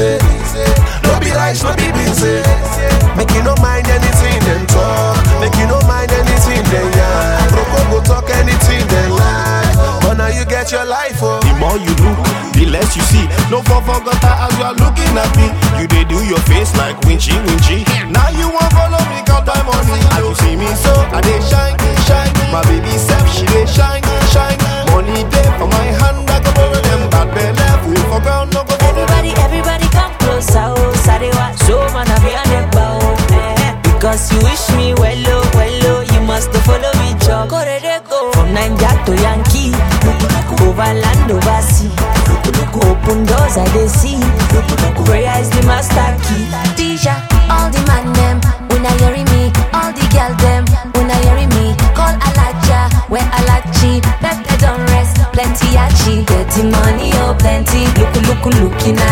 busy. No be rice, no be busy. Make you no mind anything them talk. Make you no mind anything they yarn. Broko go talk anything they like. But now you get your life, oh. The more you look, the less you see. No forgot as you are looking at me. You they do your face like winchy. Now you won't follow me, count my money. As you see me so, I they shine. My baby self, she they shine. Money there for my hand, I go borrow them. Bad belly, fool for ground, no go borrow them. Everybody come closer, oh. Sarewa, so man, I be on the bow. Because you wish me well, you must follow me, Joe. Go from Nigeria to Yankee, over land, over sea. Open doors I they see. Prayer is the master key. Tisha, all the man them, when I hear me, all the girl them, when I hear me, call Alaja, where Alachi, let they don't rest, plenty achi, getting money, oh plenty, looking at